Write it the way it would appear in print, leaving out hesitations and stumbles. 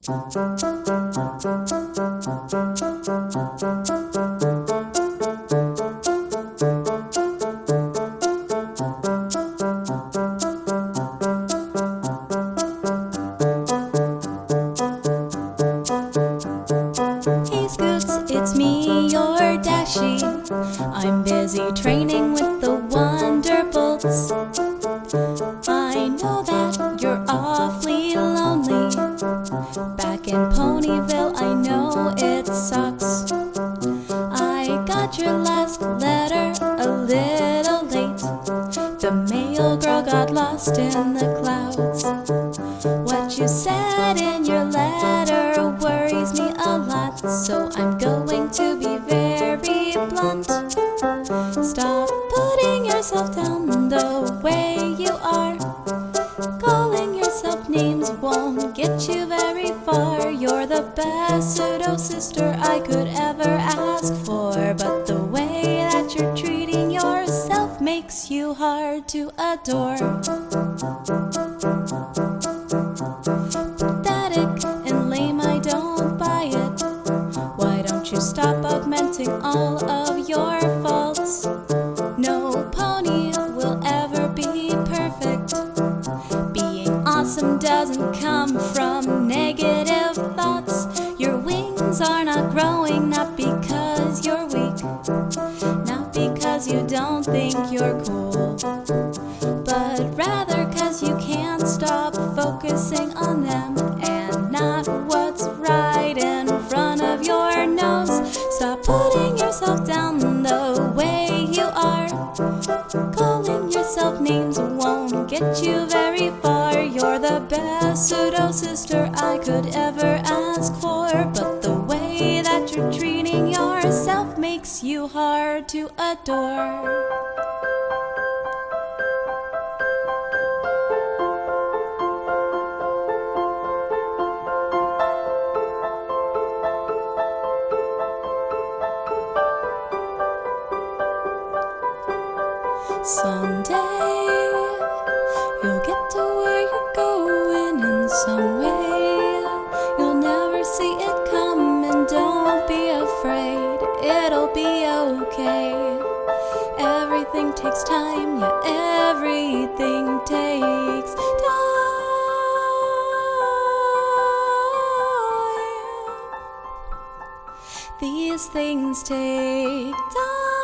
Hey Scoots, it's me, your Dashie. I'm busy training with the Wonderbolts. I know that you're awfully lonely. Back in Ponyville, I know it sucks. I got your last letter a little late. The mail girl got lost in the clouds. What you said in your letter worries me a lot, so I'm going to be very blunt. Stop putting yourself down the way you are. Calling yourself names won't get you very far. You're the best pseudo-sister I could ever ask for, but the way that you're treating yourself makes you hard to adore. Pathetic and lame, I don't buy it. Why don't you stop augmenting all of your faults? No pony will ever be perfect. Being awesome doesn't come from negative thoughts. Your wings are not growing, not because you're weak, not because you don't think you're cool, but rather because you can't stop focusing on them and not what's right in front of your nose. Stop putting yourself down the way you are. Calling yourself names won't get you very far. You're the best pseudo-sister I could ever ask for, but the way that you're treating yourself makes you hard to adore. Someday, you'll get to where you're going in some way. You'll never see it coming, don't be afraid, it'll be okay. Everything takes time, yeah, everything takes time. These things take time.